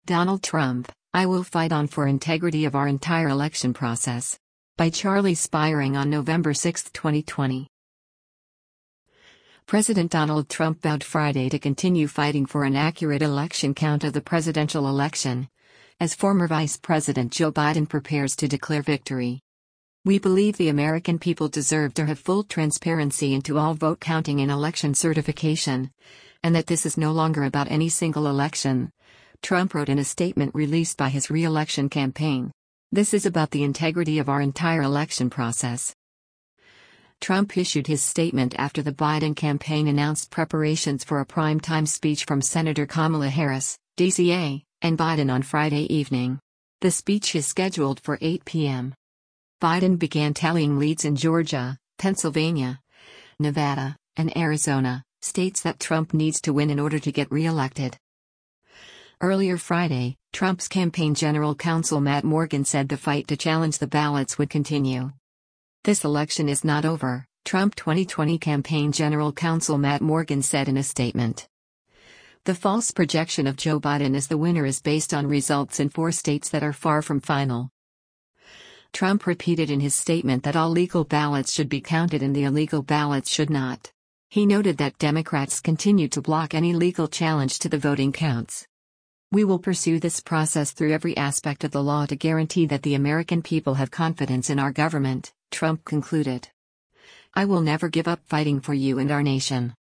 Donald Trump, I will fight on for integrity of our entire election process. By Charlie Spiering on November 6, 2020. President Donald Trump vowed Friday to continue fighting for an accurate election count of the presidential election, as former Vice President Joe Biden prepares to declare victory. We believe the American people deserve to have full transparency into all vote counting and election certification, and that this is no longer about any single election, Trump wrote in a statement released by his re-election campaign. This is about the integrity of our entire election process. Trump issued his statement after the Biden campaign announced preparations for a primetime speech from Senator Kamala Harris, DCA, and Biden on Friday evening. The speech is scheduled for 8 p.m. Biden began tallying leads in Georgia, Pennsylvania, Nevada, and Arizona, states that Trump needs to win in order to get re-elected. Earlier Friday, Trump's campaign general counsel Matt Morgan said the fight to challenge the ballots would continue. This election is not over, Trump 2020 campaign general counsel Matt Morgan said in a statement. The false projection of Joe Biden as the winner is based on results in 4 states that are far from final. Trump repeated in his statement that all legal ballots should be counted and the illegal ballots should not. He noted that Democrats continue to block any legal challenge to the voting counts. We will pursue this process through every aspect of the law to guarantee that the American people have confidence in our government, Trump concluded. I will never give up fighting for you and our nation.